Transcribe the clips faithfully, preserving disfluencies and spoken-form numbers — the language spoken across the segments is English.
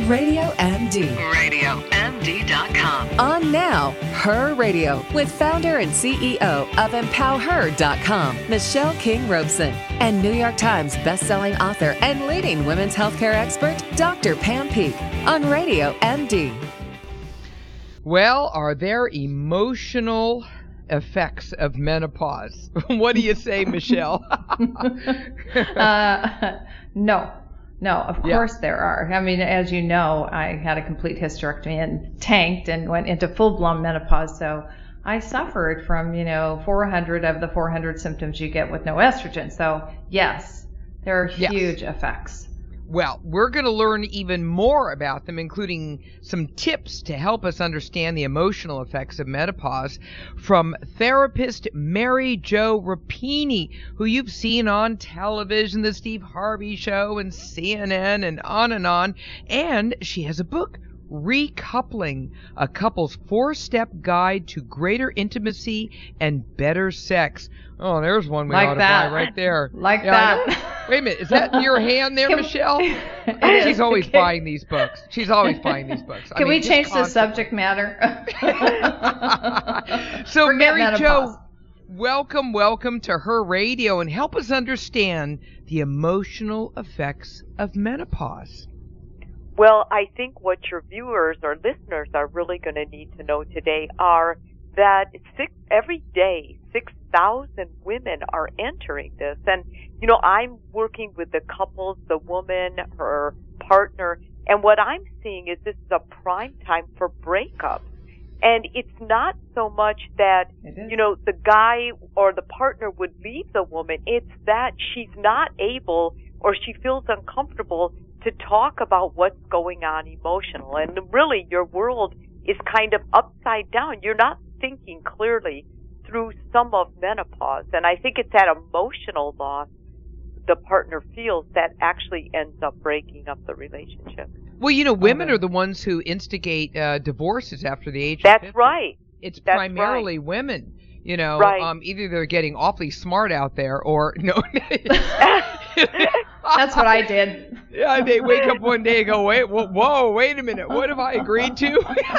Radio M D. radio M D dot com. On now, Her Radio, with founder and C E O of empower her dot com, Michelle King Robeson, and New York Times bestselling author and leading women's healthcare expert, Doctor Pam Peek, on Radio M D. Well, are there emotional effects of menopause? What do you say, Michelle? uh, no. No, of Yeah. course there are. I mean, as you know, I had a complete hysterectomy and tanked and went into full-blown menopause. So I suffered from, you know, four hundred of the four hundred symptoms you get with no estrogen. So yes, there are Yes. huge effects. Well, we're going to learn even more about them, including some tips to help us understand the emotional effects of menopause from therapist Mary Jo Rapini, who you've seen on television, The Steve Harvey Show and C N N and on and on. And she has a book, Recoupling, a couple's four-step guide to greater intimacy and better sex. Oh, there's one we Like ought to that. buy right there. Like Yeah, I know. that. Wait a minute, is that your hand there, Can- Michelle? It She's is. always Can- buying these books. She's always buying these books. I Can mean, we just change the constantly. subject matter? So, Forget Mary menopause. Jo, welcome, welcome to Her Radio, and help us understand the emotional effects of menopause. Well, I think what your viewers or listeners are really going to need to know today are that six, every day, six thousand women are entering this. And, you know, I'm working with the couples, the woman, her partner, and what I'm seeing is this is a prime time for breakup. And it's not so much that, It is. you know, the guy or the partner would leave the woman. It's that she's not able or she feels uncomfortable to talk about what's going on emotional. And really, your world is kind of upside down. You're not thinking clearly through some of menopause. And I think it's that emotional loss the partner feels that actually ends up breaking up the relationship. Well, you know, women Okay. are the ones who instigate uh, divorces after the age of That's fifty. right. It's That's primarily women. You know, Right. um, either they're getting awfully smart out there or no. That's what I did. Yeah, they wake up one day and go, wait, whoa, whoa, wait a minute, what have I agreed to?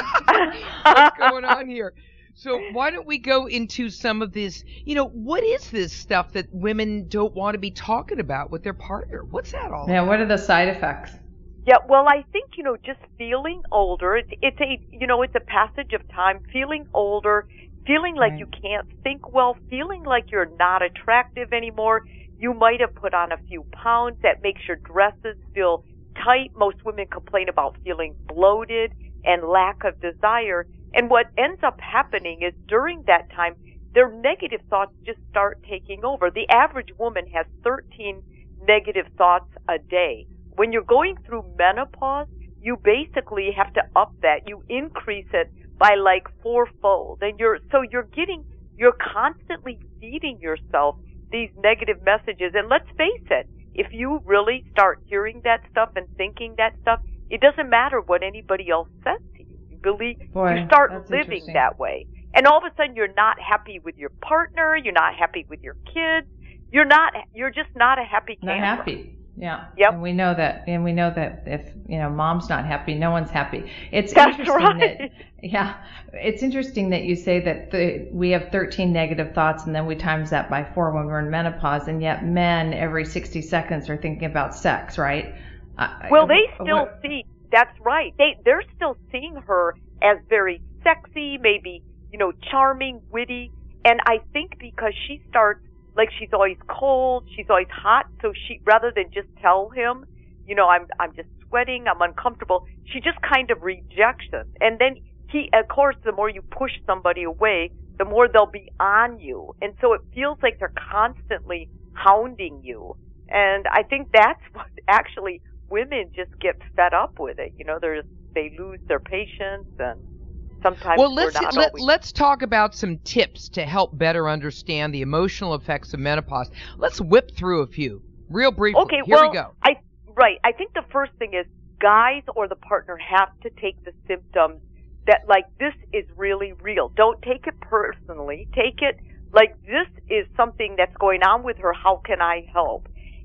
What's going on here? So why don't we go into some of this, you know, what is this stuff that women don't want to be talking about with their partner? What's that all Yeah, about? what are the side effects? Yeah, well, I think, you know, just feeling older, it, it's a, you know, it's a passage of time, feeling older, feeling like Right. you can't think well, feeling like you're not attractive anymore. You might have put on a few pounds. That makes your dresses feel tight. Most women complain about feeling bloated and lack of desire. And what ends up happening is during that time, their negative thoughts just start taking over. The average woman has thirteen negative thoughts a day. When you're going through menopause, you basically have to up that. You increase it by like fourfold. And you're, so you're getting, you're constantly feeding yourself these negative messages. And let's face it, if you really start hearing that stuff and thinking that stuff, it doesn't matter what anybody else says to you. You believe, Boy, you start that's living interesting. that way. And all of a sudden you're not happy with your partner, you're not happy with your kids, you're not, you're just not a happy Not camper. happy. Yeah. Yep. And we know that, and we know that if, you know, mom's not happy, no one's happy. It's That's interesting right. that, yeah, it's interesting that you say that the, we have thirteen negative thoughts and then we times that by four when we're in menopause, and yet men every sixty seconds are thinking about sex, right? Uh, Well, they what- still see, that's right. They, they're still seeing her as very sexy, maybe, you know, charming, witty. And I think because she starts, like she's always cold, she's always hot, so she, rather than just tell him, you know, I'm, I'm just sweating, I'm uncomfortable, she just kind of rejects it. And then he, of course, the more you push somebody away, the more they'll be on you. And so it feels like they're constantly hounding you. And I think that's what actually women just get fed up with it. You know, they're, they lose their patience, and sometimes Well, we're let's not let, always. let's talk about some tips to help better understand the emotional effects of menopause. Let's whip through a few real briefly. Okay, Here well, we go. I right. I think the first thing is guys or the partner have to take the symptoms that like this is really real. Don't take it personally. Take it like this is something that's going on with her. How can I help?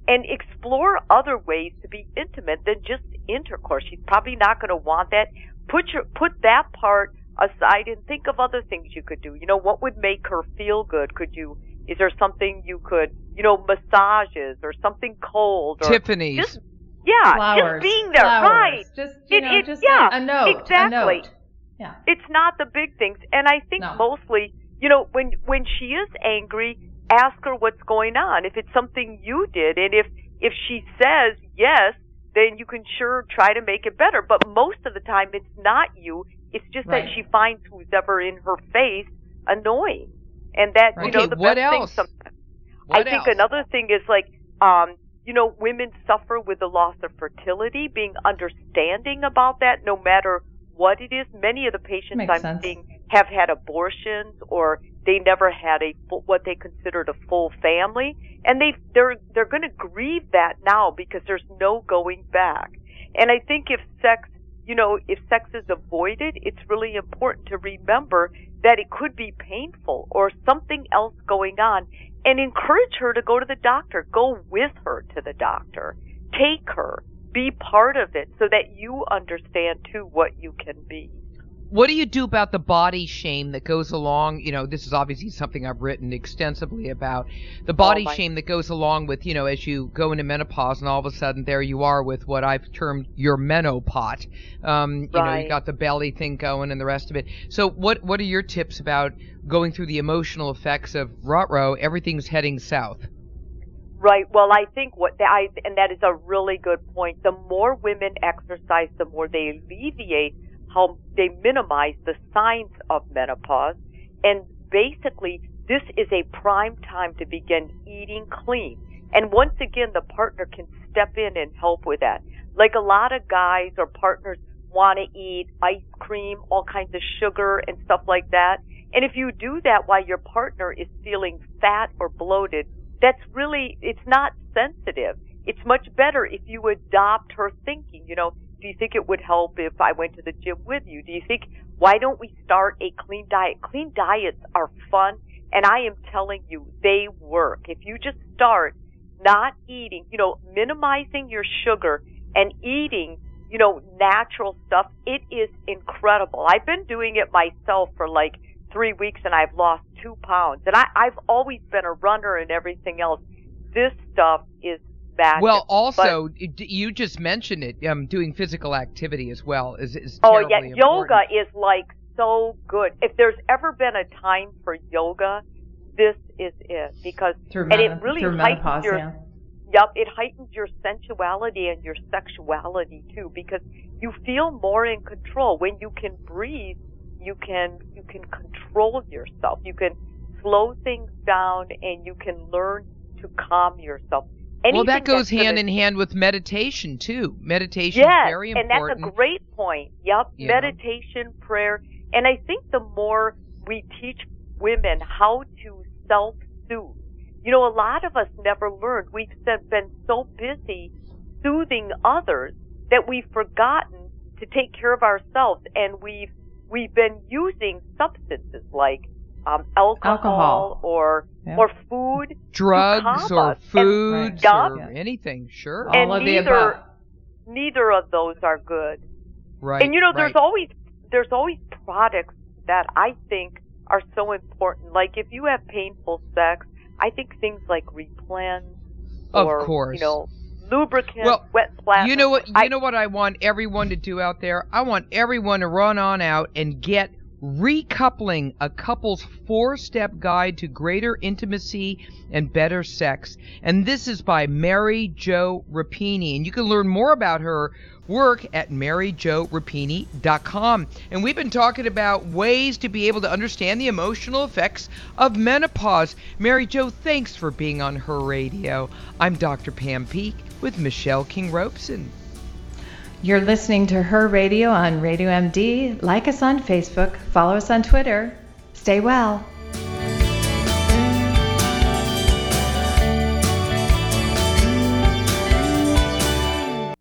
and explore other ways to be intimate than just intercourse. She's probably not going to want that. Put your put that part aside and think of other things you could do. You know, what would make her feel good? Could you? Is there something you could? You know, massages or something cold or Tiffany's. Just, yeah, Flowers. just being there, Flowers. right? Just you It- know, it- just yeah, a, a note. exactly. A note. Yeah. It's not the big things. And I think No. mostly, you know, when when she is angry, ask her what's going on. If it's something you did, and if if she says yes, then you can sure try to make it better. But most of the time, it's not you. It's just Right. that she finds who's ever in her face annoying, and that Right. you know Okay, the what best else? thing. Sometimes, What I think else? another thing is like, um, you know, women suffer with the loss of fertility. Being understanding about that, no matter what it is. Many of the patients Makes I'm sense. seeing have had abortions, or they never had a full, what they considered a full family, and they they're they're going to grieve that now because there's no going back. And I think if sex, you know, if sex is avoided, it's really important to remember that it could be painful or something else going on, and encourage her to go to the doctor. Go with her to the doctor. Take her. Be part of it so that you understand, too, what you can be. What do you do about the body shame that goes along? You know, this is obviously something I've written extensively about. The body Oh, my- shame that goes along with, you know, as you go into menopause and all of a sudden there you are with what I've termed your menopot. Um, you know, you Right. got the belly thing going and the rest of it. So what what are your tips about going through the emotional effects of ruh-roh, everything's heading south? Right. Well, I think what that, I, and that is a really good point. The more women exercise, the more they alleviate how they minimize the signs of menopause. And basically, this is a prime time to begin eating clean. And once again, the partner can step in and help with that. Like a lot of guys or partners want to eat ice cream, all kinds of sugar and stuff like that. And if you do that while your partner is feeling fat or bloated, that's really, it's not sensitive. It's much better if you adopt her thinking. You know, do you think it would help if I went to the gym with you? Do you think, why don't we start a clean diet? Clean diets are fun, and I am telling you, they work. If you just start not eating, you know, minimizing your sugar and eating, you know, natural stuff, it is incredible. I've been doing it myself for like three weeks and I've lost two pounds. And I, I've always been a runner and everything else. This stuff is magic. Well, also, But, it- you just mentioned it, um, doing physical activity as well is, is oh terribly yeah, important. yoga is like so good. If there's ever been a time for yoga, this is it. Because, Through, and men- it really through heightens menopause, your, yeah. Yep, it heightens your sensuality and your sexuality too, because you feel more in control. When you can breathe, you can you can control yourself. You can slow things down, and you can learn to calm yourself. Well, that Anything goes that's gonna- hand in hand with meditation too. Meditation Yes, is very and important. that's a great point. Yep, You know? meditation, prayer, and I think the more we teach women how to self-soothe, you know, a lot of us never learned. We've been so busy soothing others that we've forgotten to take care of ourselves, and we've we've been using substances like um, alcohol, Alcohol. or Yeah. or food, Drugs calm or us. And- foods Right. or Yeah. anything, sure. All and of the neither above. neither of those are good. Right. And you know, there's right. always there's always products that I think are so important. Like if you have painful sex, I think things like Replen, Of or course. you know, lubricant, Well, wet plastic. You know what? You I, know what I want everyone to do out there. I want everyone to run on out and get Recoupling, a couple's four-step guide to greater intimacy and better sex. And this is by Mary Jo Rapini. And you can learn more about her work at mary jo rapini dot com. And we've been talking about ways to be able to understand the emotional effects of menopause. Mary Jo, thanks for being on Her Radio. I'm Doctor Pam Peek with Michelle King-Robeson. You're listening to Her Radio on Radio M D. Like us on Facebook, follow us on Twitter. Stay well.